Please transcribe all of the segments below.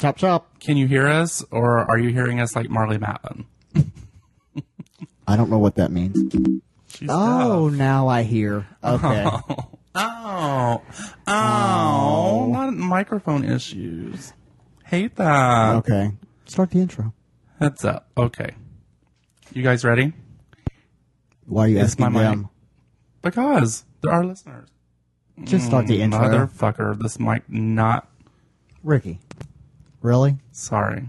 Chop, chop. Can you hear us, or are you hearing us like Marley Matlin? I don't know what that means. She's Oh, deaf. now I hear. Okay. Oh, not microphone issues. Hate that. Okay. Start the intro. Heads up. Okay. You guys ready? Why are you It's asking my them? mic. Because there are listeners. Just start the intro. Motherfucker, this mic not... Ricky. Really? Sorry.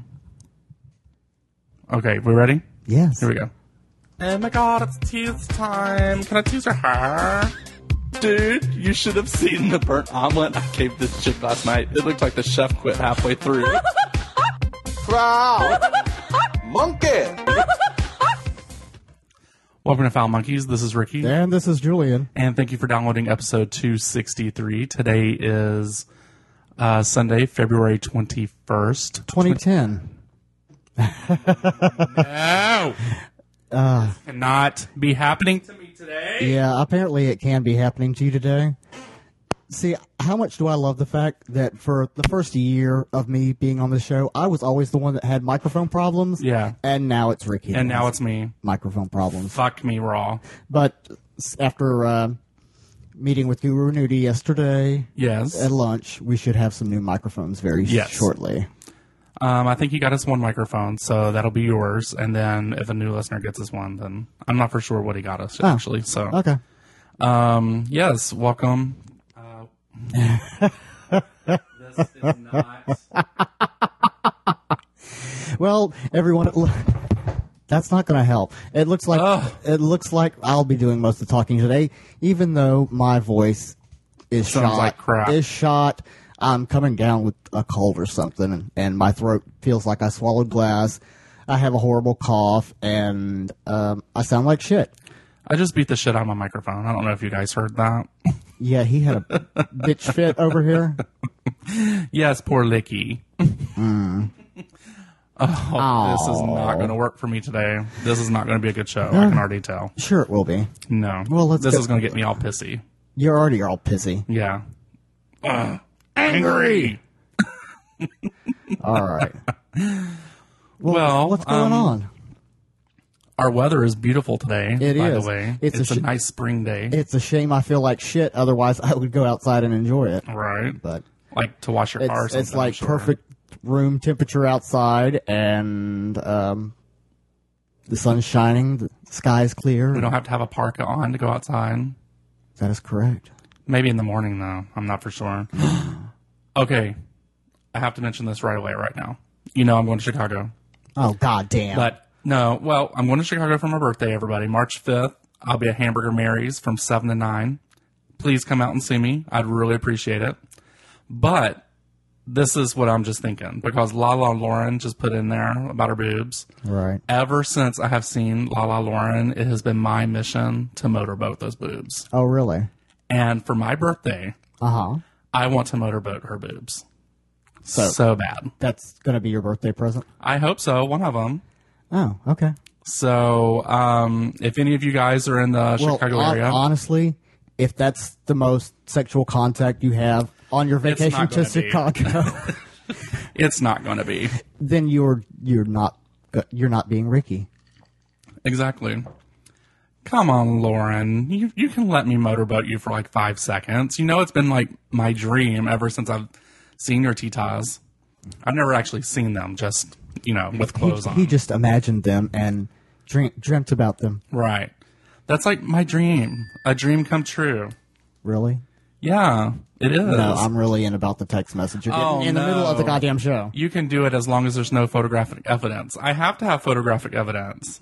Okay, we ready? Yes. Here we go. Oh my god, it's tease time. Can I tease your hair? Dude, you should have seen the burnt omelet I gave this chick last night. It looked like the chef quit halfway through. Proud monkey. Welcome to Foul Monkeys. This is Ricky. And this is Julian. And thank you for downloading episode 263. Today is Sunday, February 21st. 2010. No! Cannot be happening to me today. Yeah, apparently it can be happening to you today. See, how much do I love the fact that for the first year of me being on the show, I was always the one that had microphone problems. Yeah. And now it's Ricky. And that now has it's me. microphone problems. Fuck me raw. But after meeting with Guru Nudie yesterday Yes. at lunch, we should have some new microphones very Yes. shortly. I think he got us one microphone, so that'll be yours. And then if a new listener gets us one, then I'm not for sure what he got us, actually. So, Okay. yes, welcome. This is not... Well, everyone, that's not going to help. It looks like I'll be doing most of the talking today, even though my voice is Sounds shot. like crap. Is shot. I'm coming down with a cold or something, and my throat feels like I swallowed glass. I have a horrible cough, and I sound like shit. I just beat the shit out of my microphone. I don't know if you guys heard that. Yeah, he had a bitch fit over here. Yes, poor Licky. Oh, this is not going to work for me today. This is not going to be a good show. I can already tell. Sure, it will be. No. Well, let's this go- is going to get me all pissy. You're already all pissy. Yeah. Angry. All right. Well, what's going on? Our weather is beautiful today, It by is. the way. It's It's a a nice spring day. It's a shame I feel like shit. Otherwise, I would go outside and enjoy it. Right. But Like to wash your car or it's something. like I'm sure. perfect room temperature outside, and the sun's shining, the sky's clear. We don't have to have a parka on to go outside. That is correct. Maybe in the morning, though. I'm not for sure. Okay. I have to mention this right away, right now. You know I'm going to Chicago. Oh, god damn. But, no, well, I'm going to Chicago for my birthday, everybody. March 5th. I'll be at Hamburger Mary's from 7 to 9. Please come out and see me. I'd really appreciate it. But this is what I'm just thinking. Because Lala Lauren just put in there about her boobs. Right. Ever since I have seen Lala Lauren, it has been my mission to motorboat those boobs. Oh, really? And for my birthday, Uh-huh. I want to motorboat her boobs. So- So bad. That's going to be your birthday present? I hope so. One of them. Oh, okay. So, if any of you guys are in the Chicago area, honestly, if that's the most sexual contact you have on your It's vacation not to gonna be. Chicago, it's not going to be. then you're not being Ricky. Exactly. Come on, Lauren. You can let me motorboat you for like 5 seconds. You know it's been like my dream ever since I've seen your titas. I've never actually seen them, just, with clothes on. He just imagined them and dreamt about them. Right. That's like my dream. A dream come true. Really? Yeah, it is. No, I'm really in about the text message you're getting Oh, in the middle of the no. goddamn show. You can do it as long as there's no photographic evidence. I have to have photographic evidence.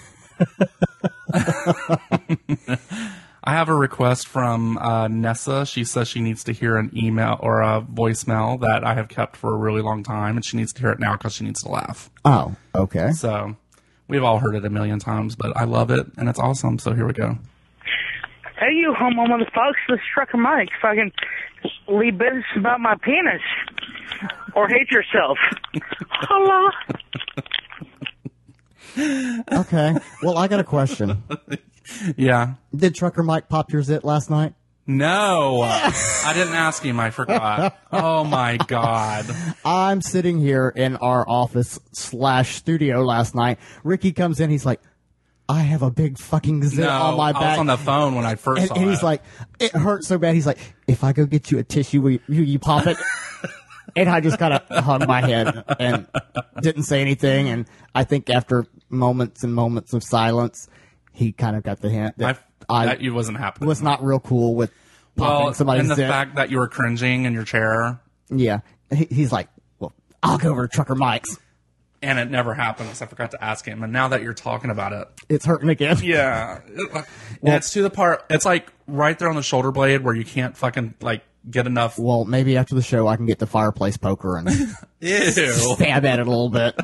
I have a request from Nessa. She says she needs to hear an email or a voicemail that I have kept for a really long time, and she needs to hear it now because she needs to laugh. Oh, okay. So we've all heard it a million times, but I love it, and it's awesome. So here we go. Hey, you homo motherfuckers, this Trucker Mike. Fucking leave business about my penis. Or hate yourself. Hello? Okay. Well, I got a question. Yeah. Did Trucker Mike pop your zit last night? No, I didn't ask him. I forgot. Oh my God. I'm sitting here in our office / studio last night. Ricky comes in. He's like, I have a big fucking zit No, on my back. I was on the phone when I first saw and he's it. like, it hurts so bad. He's like, if I go get you a tissue, will you pop it? And I just kind of hung my head and didn't say anything. And I think after moments and moments of silence, he kind of got the hint that that you wasn't happy. was not real cool with popping somebody's and the zit. fact that you were cringing in your chair, Yeah. He's like, well, I'll go over to Trucker Mike's. and it never happened because I forgot to ask him. And now that you're talking about it, It's hurting again. yeah, and it's to the part. It's like right there on the shoulder blade where you can't fucking like get enough. Well, maybe after the show I can get the fireplace poker and Ew, stab at it a little bit.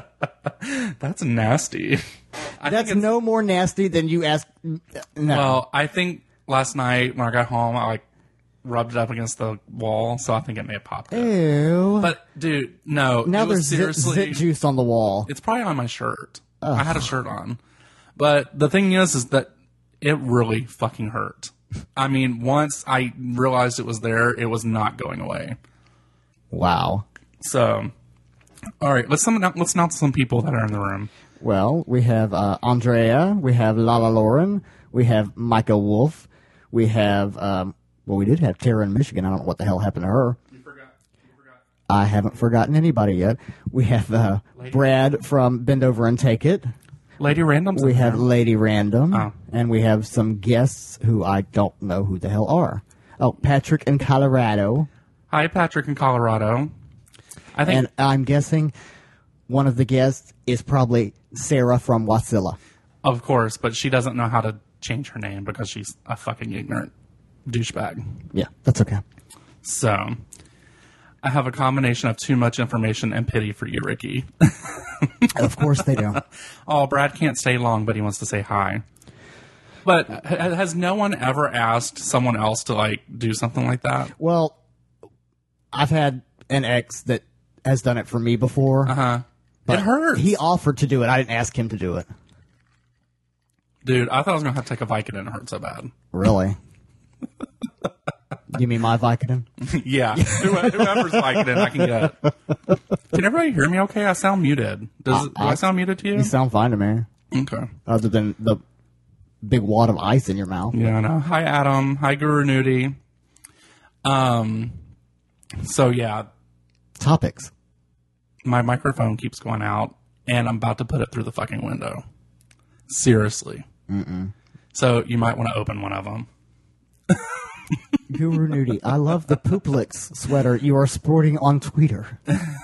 that's nasty. I That's think it's- no more nasty than you ask. No. Well, I think last night when I got home, I like rubbed it up against the wall, so I think it may have popped it. Ew. But dude, no. Now it was there's zit juice on the wall. It's probably on my shirt. I had a shirt on. But the thing is that it really fucking hurt. I mean, once I realized it was there, it was not going away. Wow. So, all right, let's announce some people that are in the room. Well, we have Andrea, we have Lala Lauren, we have Micah Wolf, we have, well, we did have Tara in Michigan. I don't know what the hell happened to her. You forgot. I haven't forgotten anybody yet. We have Brad from Bend Over and Take It. Lady Random's We in have there. Lady Random. Oh. And we have some guests who I don't know who the hell are. Oh, Patrick in Colorado. Hi, Patrick in Colorado. I think And I'm guessing one of the guests is probably Sarah from Wasilla. Of course, but she doesn't know how to change her name because she's a fucking ignorant douchebag. Yeah, that's okay. So, I have a combination of too much information and pity for you, Ricky. Of course they do. Oh, Brad can't stay long, but he wants to say hi. But has no one ever asked someone else to, like, do something like that? Well, I've had an ex that has done it for me before. Uh-huh. But It hurts. He offered to do it. I didn't ask him to do it. Dude, I thought I was going to have to take a Vicodin. It hurt so bad. Really? You mean my Vicodin? Yeah. Whoever's Vicodin, I can get. Can everybody hear me okay? I sound muted. Do I sound muted to you? You sound fine to me. Okay. Other than the big wad of ice in your mouth. Yeah, I know. Hi, Adam. Hi, Guru Nudie. So, yeah, Topics. my microphone keeps going out, and I'm about to put it through the fucking window. Seriously. So, you might want to open one of them. Guru Nudie, I love the Pooplix sweater you are sporting on Twitter.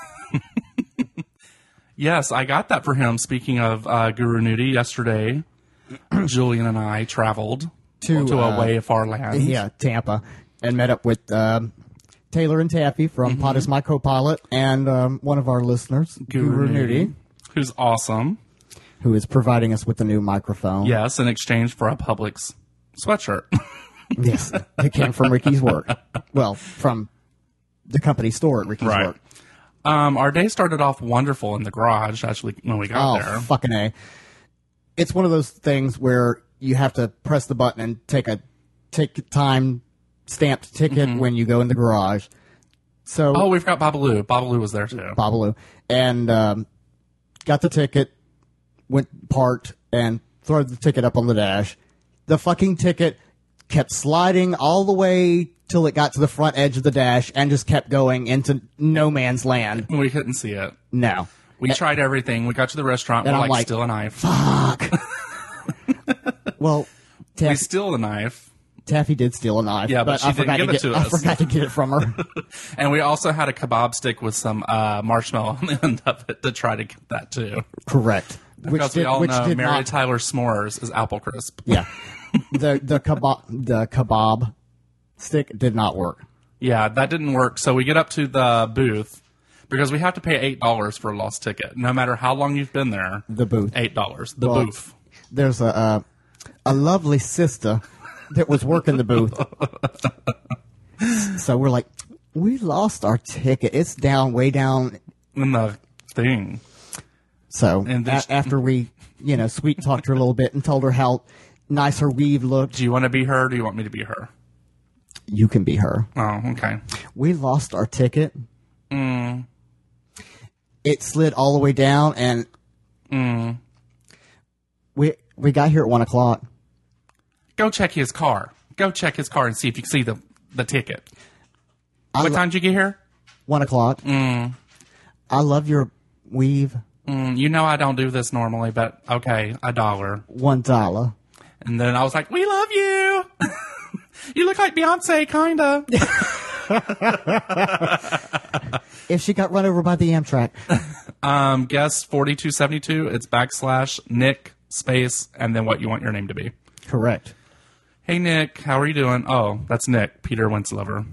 Yes, I got that for him. Speaking of Guru Nudie, yesterday, Julian and I traveled to a way far land. Yeah, Tampa. And met up with Taylor and Taffy from Pod is My Co-Pilot and one of our listeners, Guru Nudie, who's awesome. who is providing us with a new microphone. Yes, in exchange for a Publix sweatshirt. Yes, it came from Ricky's work. Well, from the company store at Ricky's Right. work. Our day started off wonderful in the garage, actually, when we got Oh, there. fucking A. It's one of those things where you have to press the button and take a time stamped ticket when you go in the garage. So Oh, we've got Babalu. Babalu was there, too. Babalu, and got the ticket, went parked, and threw the ticket up on the dash. The fucking ticket kept sliding all the way till it got to the front edge of the dash and just kept going into no man's land. We couldn't see it. No. We tried everything. We got to the restaurant. And We're I'm like, like, steal a knife. Fuck. Well, We steal the knife. Taffy did steal a knife. Yeah, but she I didn't forgot give it to I us. forgot to get it from her. And we also had a kebab stick with some marshmallow on the end of it to try to get that, too. Correct. Because we all know did Mary not. Tyler S'mores is apple crisp. Yeah. The kebab stick did not work. Yeah, that didn't work. So we get up to the booth because we have to pay $8 for a lost ticket. No matter how long you've been there, The booth. $8. The Well, booth. There's a lovely sister that was working the booth. So we're like, we lost our ticket. It's down, way down. In the thing. So And this- after we, sweet talked her a little bit and told her how nice her weave looked. Do you want to be her or do you want me to be her? You can be her. Oh, okay. We lost our ticket. It slid all the way down, and we got here at 1 o'clock. Go check his car. Go check his car and see if you can see the ticket. What time did you get here? 1 o'clock. I love your weave. You know I don't do this normally, but okay, $1. $1. And then I was like, we love you. You look like Beyonce, kind of. If she got run over by the Amtrak. Guess 4272. It's / Nick space and then what you want your name to be. Correct. Hey, Nick, how are you doing? Oh, that's Nick, Peter Winslover.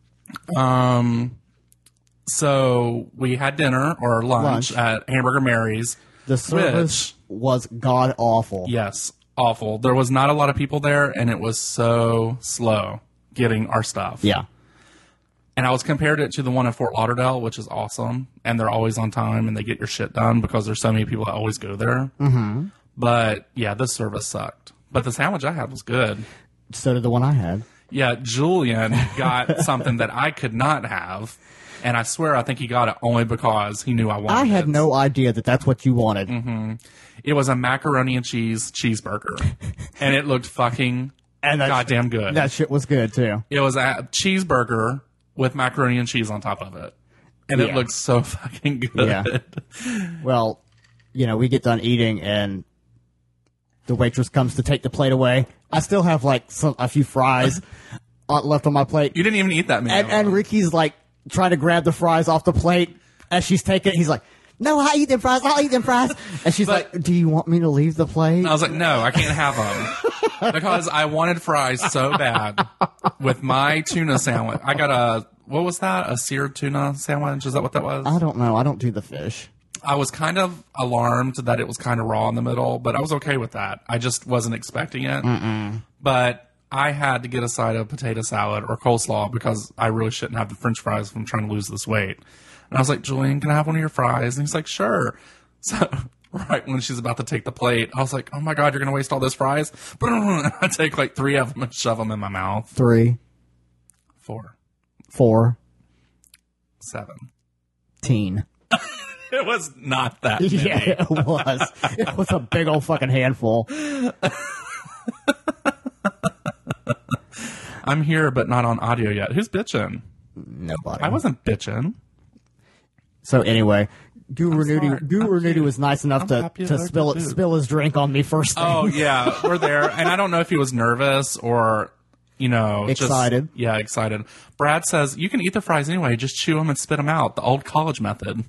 So we had dinner or lunch at Hamburger Mary's. The service was god awful. Yes, awful. There was not a lot of people there, and it was so slow getting our stuff. Yeah. And I was compared it to the one in Fort Lauderdale, which is awesome. And they're always on time, and they get your shit done because there's so many people that always go there. Mm-hmm. But, yeah, this service sucked. But the sandwich I had was good. So did the one I had. Yeah, Julian got something that I could not have. And I swear I think he got it only because he knew I wanted it. I had no idea that that's what you wanted. Mm-hmm. It was a macaroni and cheese cheeseburger. And it looked fucking goddamn good. That shit was good, too. It was a cheeseburger with macaroni and cheese on top of it. And it looked so fucking good. Yeah. Well, we get done eating and the waitress comes to take the plate away. I still have like a few fries left on my plate. You didn't even eat that many. And Ricky's like trying to grab the fries off the plate as she's taking it. He's like, no, I'll eat them fries. And she's like, do you want me to leave the plate? I was like, no, I can't have them. Because I wanted fries so bad with my tuna sandwich. I got what was that? A seared tuna sandwich? Is that what that was? I don't know. I don't do the fish. I was kind of alarmed that it was kind of raw in the middle, but I was okay with that. I just wasn't expecting it. But I had to get a side of potato salad or coleslaw because I really shouldn't have the French fries if I'm trying to lose this weight. And I was like, Julian, can I have one of your fries? And he's like, sure. So right when she's about to take the plate, I was like, oh my God, you're going to waste all those fries? I take like 3 of them and shove them in my mouth. 3. 4. 4. 7. Teen. It was not that many. Yeah, it was. It was a big old fucking handful. I'm here, but not on audio yet. Who's bitching? Nobody. I wasn't bitching. So anyway, Guru Nudie was nice enough to spill his drink on me first thing. Oh yeah, we're there, and I don't know if he was nervous or excited. Excited. Brad says you can eat the fries anyway, just chew them and spit them out. The old college method.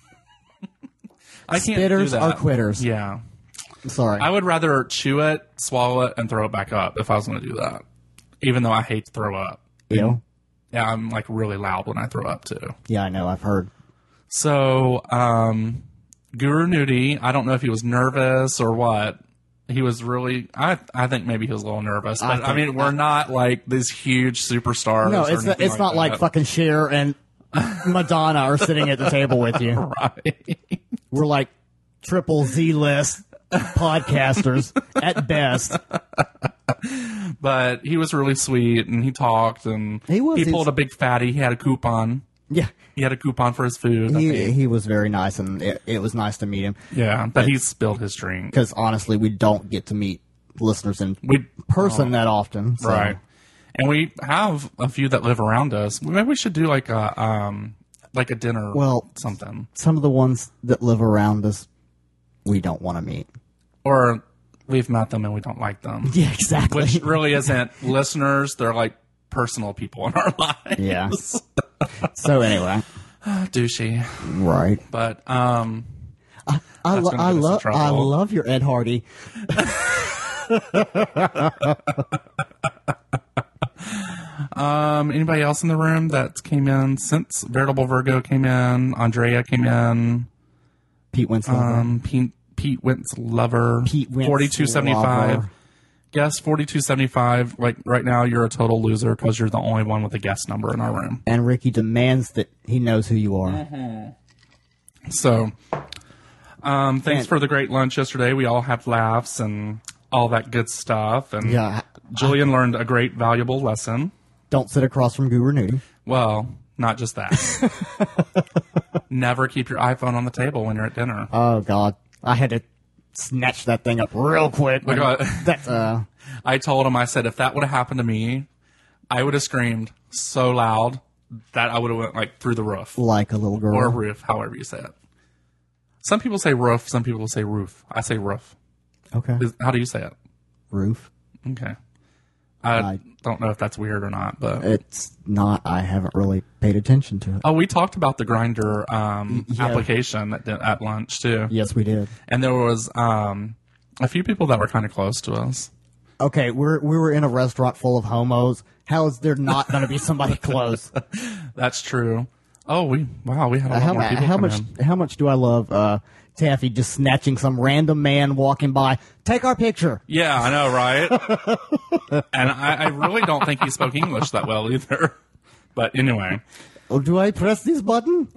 I can't do Spitters that. are quitters. Yeah. Sorry. I would rather chew it, swallow it, and throw it back up if I was going to do that. Even though I hate to throw up. Ew. Yeah, I'm like really loud when I throw up too. Yeah, I know. I've heard. So, Guru Nudie, I don't know if he was nervous or what. He was really, I think maybe he was a little nervous. But I mean, we're not like these huge superstars. No, it's not like fucking Cher and Madonna are sitting at the table with you. Right. We're like triple Z list podcasters at best. But he was really sweet and he talked and he pulled a big fatty. He had a coupon. Yeah. He had a coupon for his food. He was very nice and it was nice to meet him. Yeah, but he spilled his drink. Because honestly, we don't get to meet listeners in person that often. So. Right. And we have a few that live around us. Maybe we should do like a dinner something. Some of the ones that live around us, we don't want to meet. Or we've met them and we don't like them. Yeah, exactly. Which really isn't listeners. They're like personal people in our lives. Yeah. So anyway. Douchey. Right. But I love your Ed Hardy. Anybody else in the room that came in since Veritable Virgo came in? Andrea came in. Pete Winslover. Pete Winslover. 4275. Guess 4275. Like right now, you're a total loser because you're the only one with a guest number in our room. And Ricky demands that he knows who you are. Mm-hmm. So, thanks for the great lunch yesterday. We all had laughs and all that good stuff. And Julian learned a great, valuable lesson. Don't sit across from Guru Nudie. Well, not just that. Never keep your iPhone on the table when you're at dinner. Oh, God. I had to snatch that thing up real quick. That's, I told him, I said, if that would have happened to me, I would have screamed so loud that I would have went like through the roof. like a little girl. Or roof, however you say it. Some people say roof, some people say roof. I say roof. Okay. How do you say it? Roof. Okay. I don't know if that's weird or not, but It's not. I haven't really paid attention to it. oh, we talked about the Grindr application at lunch too. Yes, we did. And there was a few people that were kind of close to us. Okay, we were in a restaurant full of homos. How is there not going to be somebody close? That's true. Oh, we had a lot more people come in. How much do I love Taffy just snatching some random man walking by? Take our picture. Yeah, I know, right? And I really don't think he spoke English that well either. But anyway. Oh, do I press this button?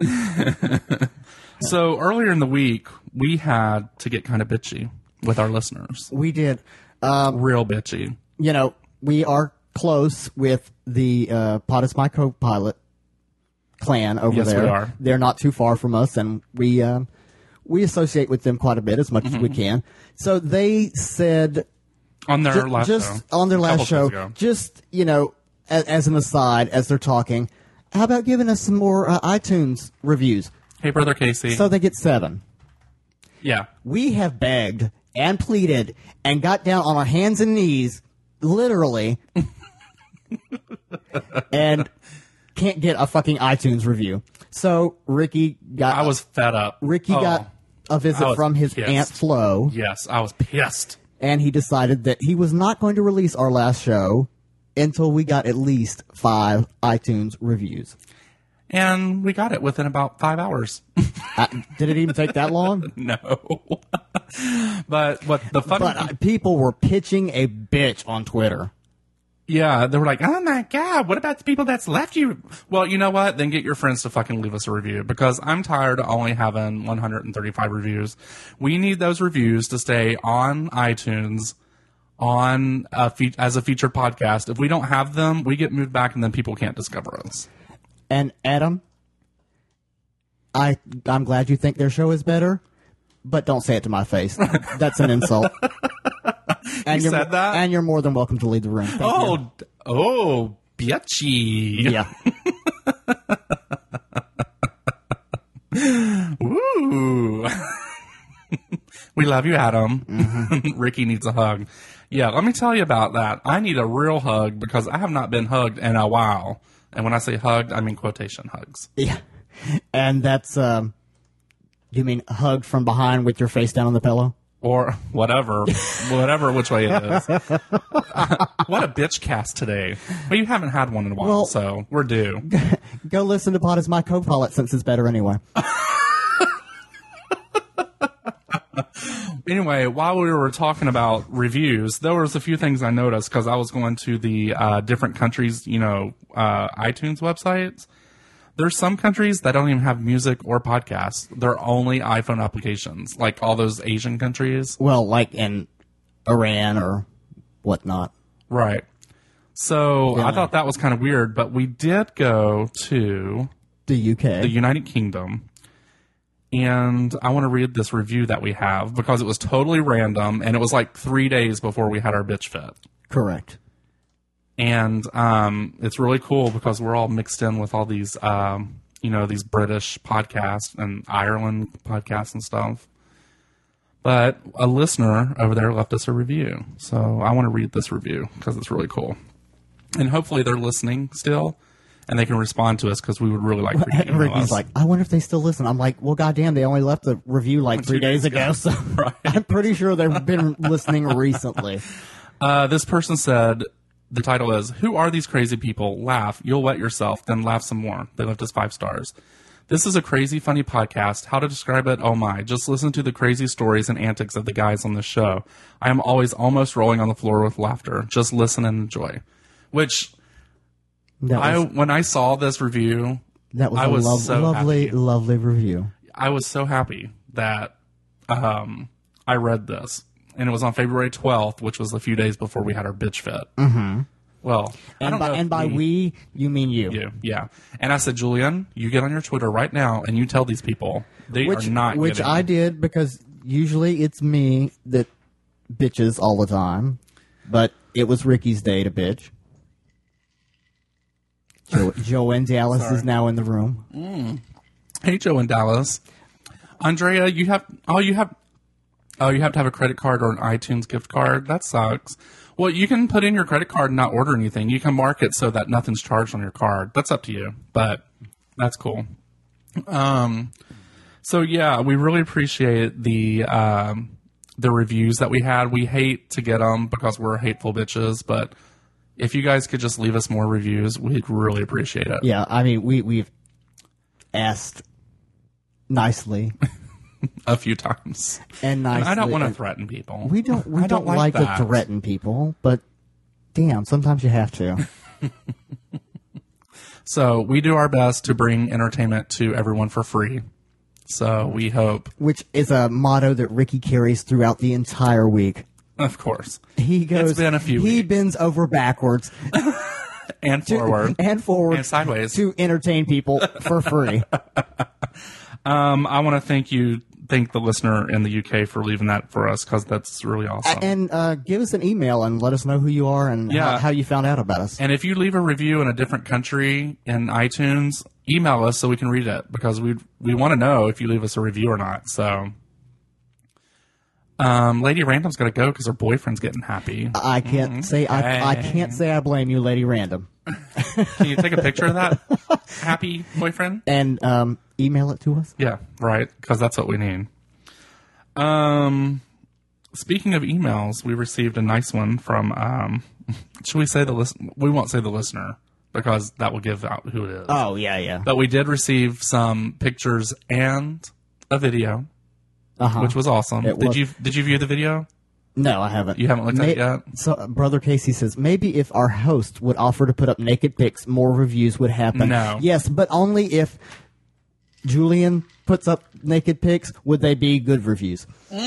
So earlier in the week, we had to get kind of bitchy with our listeners. We did. Real bitchy. You know, we are close with the Pot is My Co-Pilot clan over Yes, there. we are. They're not too far from us, and we associate with them quite a bit, as much as we can. So they said On their last just show. on their A last couple show, days ago. just, you know, as an aside, as they're talking, how about giving us some more iTunes reviews? Hey, Brother Casey. So they get 7. Yeah. We have begged and pleaded and got down on our hands and knees, literally, and can't get a fucking iTunes review. So Ricky got I was fed up. Ricky Oh, got a I visit was from his pissed. Aunt Flo, Yes, I was pissed. and he decided that he was not going to release our last show until we got at least 5 iTunes reviews. And we got it within about 5 hours. Did it even take that long? No. But what the funny... But people were pitching a bitch on Twitter. Yeah, they were like, oh my God, what about the people that's left you? Well, you know what? Then get your friends to fucking leave us a review, because I'm tired of only having 135 reviews. We need those reviews to stay on iTunes as a featured podcast. If we don't have them, we get moved back and then people can't discover us. And Adam, I'm glad you think their show is better, but don't say it to my face. That's an insult. And You you're, said that? And you're more than welcome to leave the room. Thank you. Oh, bitchy. Yeah. Ooh. We love you, Adam. Mm-hmm. Ricky needs a hug. Yeah, let me tell you about that. I need a real hug because I have not been hugged in a while. And when I say hugged, I mean quotation hugs. Yeah. And that's, you mean hugged from behind with your face down on the pillow? Or whatever which way it is. What a bitch cast today. Well, you haven't had one in a while, Well- so we're due. Go listen to Pot is My Co-Pilot since it's better anyway. Anyway, while we were talking about reviews, there was a few things I noticed because I was going to the different countries, iTunes websites. There's some countries that don't even have music or podcasts. They're only iPhone applications, like all those Asian countries. Well, like in Iran or whatnot. Right. So Yeah. I thought that was kind of weird, but we did go to The UK. the United Kingdom. And I want to read this review that we have because it was totally random and it was like 3 days before we had our bitch fit. Correct. And it's really cool because we're all mixed in with all these, these British podcasts and Ireland podcasts and stuff. But a listener over there left us a review. So I want to read this review because it's really cool. And hopefully they're listening still and they can respond to us because we would really like for you to email Ricky's us. like, I wonder if they still listen. I'm like, well, goddamn, they only left the review like 3 days ago. So Right. I'm pretty sure they've been listening recently. This person said, the title is, Who Are These Crazy People? Laugh. You'll wet yourself, then laugh some more. They left us 5 stars. This is a crazy, funny podcast. How to describe it? Oh my. Just listen to the crazy stories and antics of the guys on this show. I am always almost rolling on the floor with laughter. Just listen and enjoy. Which, when I saw this review, That was I a was so lovely, happy. lovely review. I was so happy that I read this. And it was on February 12th, which was a few days before we had our bitch fit. Mm-hmm. Well, I And don't know. by we, you mean you. you, yeah. And I said, Julian, you get on your Twitter right now and you tell these people they are not Which getting I did because usually it's me that bitches all the time. But it was Ricky's day to bitch. Joanne Dallas is now in the room. Hey, Joe in Dallas. Andrea, you have to have a credit card or an iTunes gift card. That sucks. Well, you can put in your credit card and not order anything. You can mark it so that nothing's charged on your card. That's up to you, but that's cool. So yeah, we really appreciate the reviews that we had. We hate to get them because we're hateful bitches, but if you guys could just leave us more reviews, we'd really appreciate it. Yeah, I mean, we've asked nicely A few times. and nicely. I don't want to threaten people. We don't like that. to threaten people, but damn, sometimes you have to. So we do our best to bring entertainment to everyone for free. So we hope, Which is a motto that Ricky carries throughout the entire week. of course, He goes. been a few He weeks. bends over backwards and forward. and forward And sideways. to entertain people for free. I want to thank the listener in the UK for leaving that for us because that's really awesome. And give us an email and let us know who you are and Yeah. how you found out about us. And if you leave a review in a different country in iTunes, email us so we can read it because we want to know if you leave us a review or not. So, Lady Random's got to go because her boyfriend's getting happy. I can't say I can't say I blame you, Lady Random. Can you take a picture of that happy boyfriend? And email it to us. Yeah, right. Because that's what we need. Speaking of emails, we received a nice one from. Should we say the listen? We won't say the listener because that will give out who it is. Oh yeah. But we did receive some pictures and a video, Uh-huh. which was awesome. It Did was. you view the video? No, I haven't. You haven't looked at it yet? So, Brother Casey says, maybe if our host would offer to put up naked pics, more reviews would happen. No. Yes, but only if Julian puts up naked pics, would they be good reviews?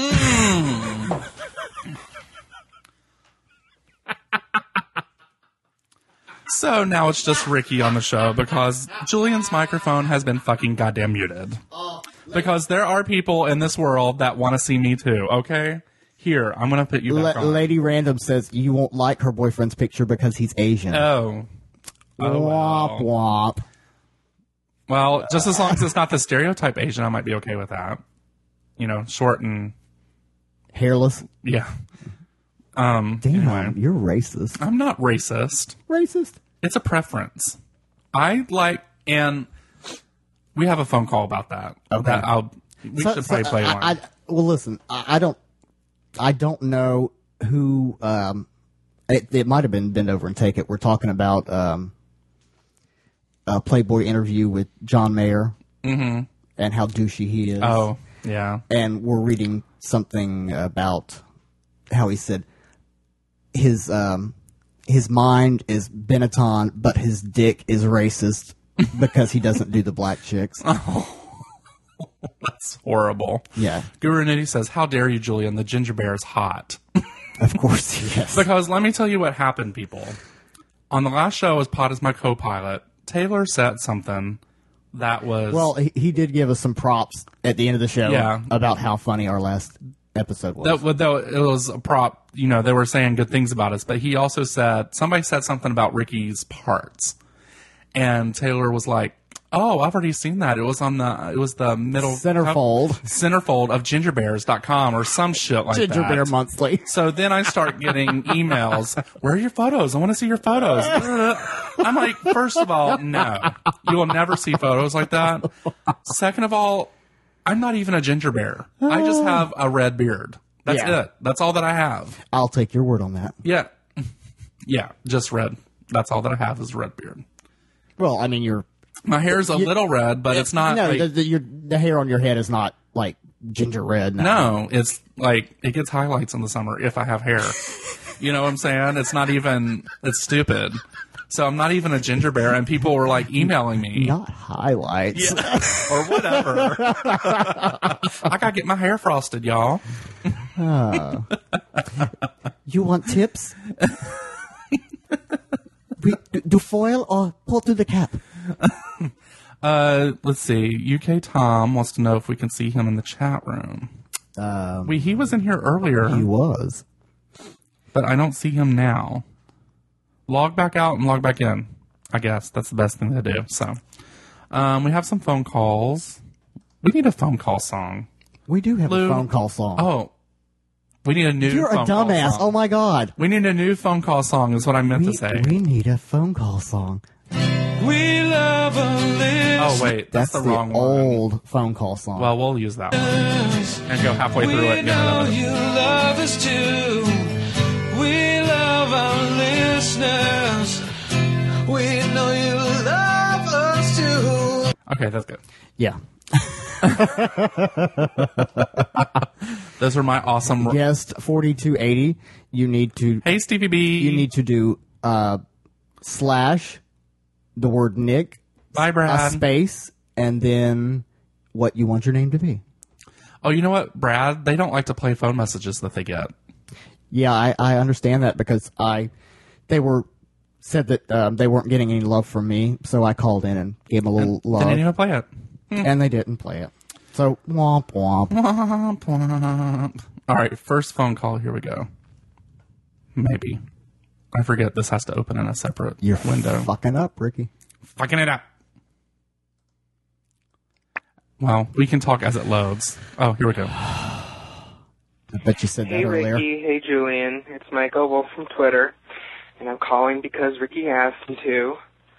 So now it's just Ricky on the show because Julian's microphone has been fucking goddamn muted. Because there are people in this world that want to see me too, okay? Here, I'm going to put you back on. Lady Random says you won't like her boyfriend's picture because he's Asian. Oh. Womp womp. Well, just as long as it's not the stereotype Asian, I might be okay with that. You know, short and, Hairless. yeah. Damn, Anyway. you're racist. I'm not racist. Racist? It's a preference. I like, and we have a phone call about that. Okay. That we should probably play one. Well, listen, I don't know who. It might have been Bend Over and Take It. We're talking about a Playboy interview with John Mayer and how douchey he is. Oh, yeah. And we're reading something about how he said his mind is Benetton, but his dick is racist because he doesn't do the black chicks. That's horrible. Yeah, Guru Nitty says, how dare you, Julian? The ginger bear is hot. of course, yes. Because let me tell you what happened, people. On the last show, as Pod as my co-pilot, Taylor said something that was... Well, he did give us some props at the end of the show Yeah. about how funny our last episode was. though it was a prop, you know, they were saying good things about us, but he also said, somebody said something about Ricky's parts. And Taylor was like, oh, I've already seen that. It was the middle Centerfold. Centerfold of gingerbears.com or some shit like Ginger that. Bear Monthly. So then I start getting emails. Where are your photos? I want to see your photos. I'm like, first of all, no. You will never see photos like that. Second of all, I'm not even a ginger bear. I just have a red beard. That's Yeah. it. That's all that I have. I'll take your word on that. Yeah. Yeah, just red. That's all that I have is a red beard. Well, I mean, My hair is a little red, but it's not no, like... the hair on your head is not like ginger red. No, it's like it gets highlights in the summer if I have hair. You know what I'm saying? It's not even, it's stupid. So I'm not even a ginger bear, and people were like emailing me. Not highlights. Or whatever. I gotta get my hair frosted, y'all. You want tips? Do foil or pull through the cap? Let's see. UK Tom wants to know if we can see him in the chat room. He was in here earlier. He was. But I don't see him now. Log back out and log back in. I guess that's the best thing to do. So, we have some phone calls. We need a phone call song. We do have Lou. a phone call song. Oh, we need a new. You're a phone call dumbass. song. Oh my god. We need a new phone call song. Is what I meant to say. We need a phone call song. We love a list. Oh wait, that's the wrong one. old phone call song. Well, we'll use that one and go halfway through it and get rid of it. You love us too. We love our listeners. We know you love us too. Okay, that's good. yeah. Those are my awesome. Guest 4280. You need to. Hey, Stevie B. You need to do slash the word Nick, Bye, a Brad. space, and then what you want your name to be. Oh, you know what, Brad? They don't like to play phone messages that they get. Yeah, I understand that because they said that they weren't getting any love from me, so I called in and gave them a little They love, didn't even play it. and they didn't play it. So womp womp. Womp, womp. All right, first phone call. Here we go. Maybe. I forget this has to open in a separate You're window. fucking up, Ricky. Fucking it up. Well, we can talk as it loads. Oh, here we go. I bet you said that Hey, earlier. Ricky. Hey, Julian. It's Mike Oval from Twitter, and I'm calling because Ricky asked me to.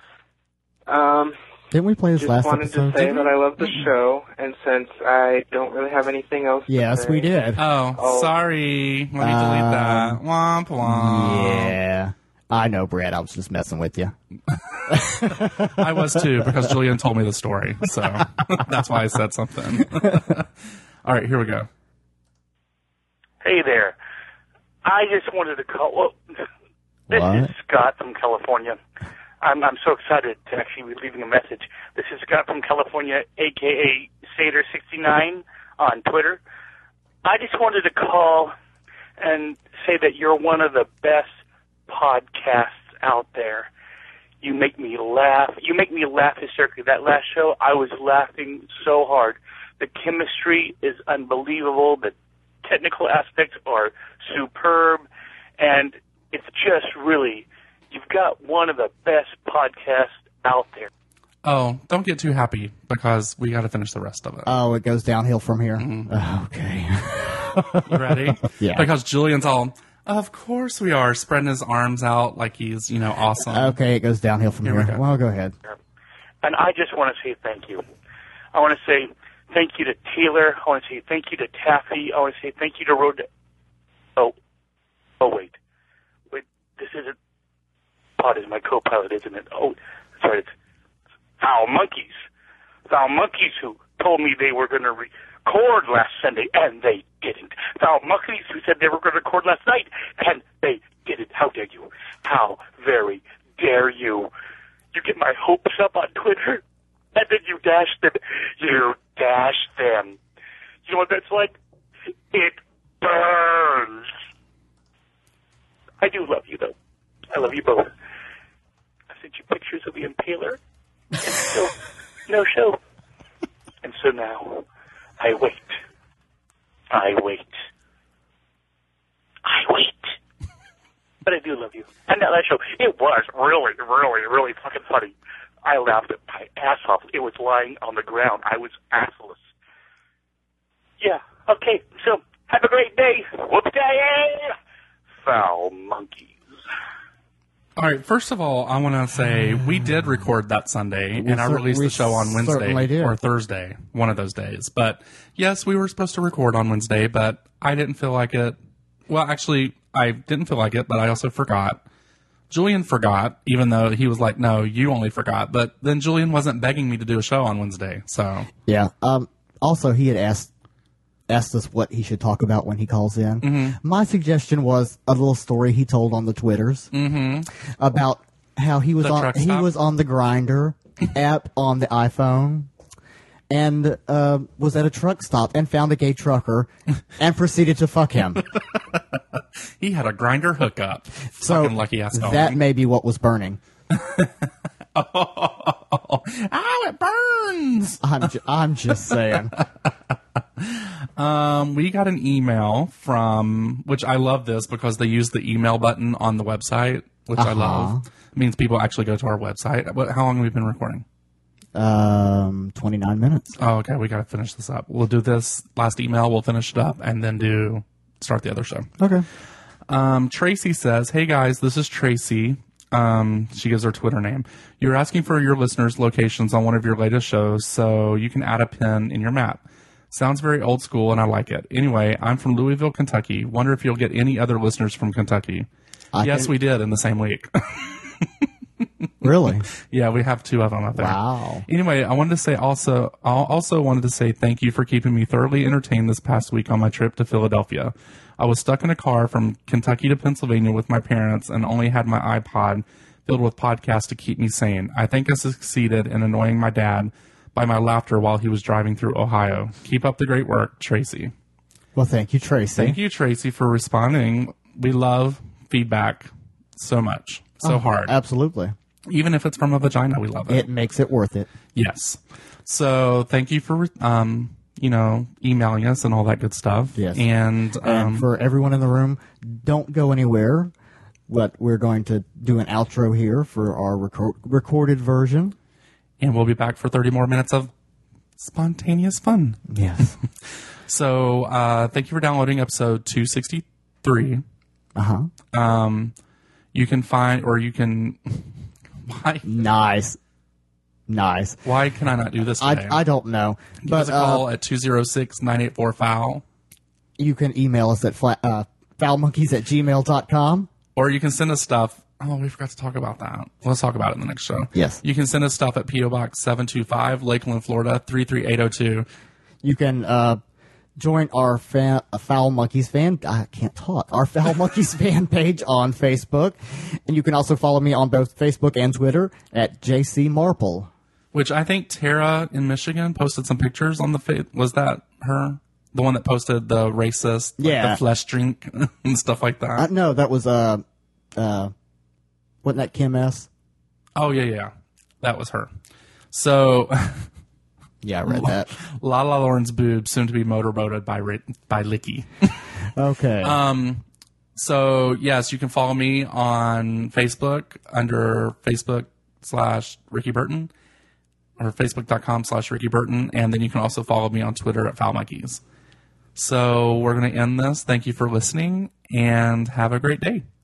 Didn't we play this Just last wanted episode? to say that I love the show, and since I don't really have anything else to Yes, say, we did. Oh, sorry. Let me delete that. Womp womp. Yeah. I know, Brad. I was just messing with you. I was too, because Julian told me the story. So that's why I said something. All right, here we go. Hey there. I just wanted to call. Well, this What? is Scott from California. I'm so excited to actually be leaving a message. This is Scott from California, a.k.a. Sater69 on Twitter. I just wanted to call and say that you're one of the best podcasts out there. You make me laugh. You make me laugh hysterically. That last show, I was laughing so hard. The chemistry is unbelievable. The technical aspects are superb. And it's just really, you've got one of the best podcasts out there. Oh, don't get too happy, because we got to finish the rest of it. Oh, it goes downhill from here. Mm-hmm. Okay. You ready? Yeah. Because Julian's all, of course we are, spreading his arms out like he's, awesome. Okay, it goes downhill from Here here. we go. Well, go ahead. And I just want to say thank you. I want to say thank you to Taylor. I want to say thank you to Taffy. I want to say thank you to Rhoda. Oh, wait. This isn't. Pod is my co-pilot, isn't it? Oh, sorry. It's Foul Monkeys. Foul Monkeys who told me they were going to record last Sunday, and they didn't. Foul Monkeys who said they were going to record last night, and they didn't. How dare you? How very dare you? You get my hopes up on Twitter, and then you dash them. You dash them. You know what that's like? It burns. I do love you, though. I love you both. I sent you pictures of the Impaler, and still no show. And so now, I wait. I wait. I wait. But I do love you. And that last show, it was really, really, really fucking funny. I laughed at my ass off. It was lying on the ground. I was assless. Yeah, okay, so have a great day. Whoop-day! Foul Monkeys. All right, first of all, I want to say we did record that Sunday, and I released the show on certainly Wednesday did. or Thursday, one of those days. But yes, we were supposed to record on Wednesday, but I didn't feel like it. Well, actually, I didn't feel like it, but I also forgot. Julian forgot, even though he was like, no, you only forgot. But then Julian wasn't begging me to do a show on Wednesday, so. Yeah. Also, he had asked us what he should talk about when he calls in. Mm-hmm. My suggestion was a little story he told on the Twitters about how he was The truck stop? on the Grindr app on the iPhone and was at a truck stop and found a gay trucker and proceeded to fuck him. He had a grinder hookup. So Fucking lucky ass dog. that may be what was burning. Ow, it burns. I'm just saying. We got an email from, which I love this because they use the email button on the website, which I love. It means people actually go to our website. How long have we been recording? 29 minutes. Oh, okay. We got to finish this up. We'll do this last email. We'll finish it up and then start the other show. Okay. Tracy says, "Hey guys, this is Tracy." She gives her Twitter name. "You're asking for your listeners' locations on one of your latest shows, so you can add a pin in your map. Sounds very old school, and I like it. Anyway, I'm from Louisville, Kentucky. Wonder if you'll get any other listeners from Kentucky." Yes, we did in the same week. Really? Yeah, we have 2 of them up there. Wow. Anyway, I also wanted to say thank you for keeping me thoroughly entertained this past week on my trip to Philadelphia. I was stuck in a car from Kentucky to Pennsylvania with my parents and only had my iPod filled with podcasts to keep me sane. I think I succeeded in annoying my dad by my laughter while he was driving through Ohio. Keep up the great work, Tracy. Well, thank you, Tracy. Thank you, Tracy, for responding. We love feedback so much, so hard. Absolutely. Even if it's from a vagina, we love it. It makes it worth it. Yes. So thank you for, emailing us and all that good stuff. Yes. And for everyone in the room, don't go anywhere. But we're going to do an outro here for our recorded version. And we'll be back for 30 more minutes of spontaneous fun. Yes. So thank you for downloading episode 263. You can find, or you can... Why? Nice. Why can I not do this today? I don't know. Give but us a call at 206-984-FOUL. You can email us at foulmonkeys@gmail.com. Or you can send us stuff. Oh, we forgot to talk about that. Let's talk about it in the next show. Yes. You can send us stuff at P.O. Box 725, Lakeland, Florida, 33802. You can join our Foul Monkeys fan. I can't talk. Our Foul Monkeys fan page on Facebook, and you can also follow me on both Facebook and Twitter at JC Marple. Which I think Tara in Michigan posted some pictures on the was that her? The one that posted the racist, the flesh drink and stuff like that. No, that was wasn't that Kim S? Oh yeah, that was her. So. Yeah, I read that. Lala Lauren's boobs, soon to be motorboated by Licky. Okay. So, yes, you can follow me on Facebook under Facebook/Ricky Burton or Facebook.com/Ricky Burton. And then you can also follow me on Twitter at Foul Monkeys. So we're going to end this. Thank you for listening and have a great day.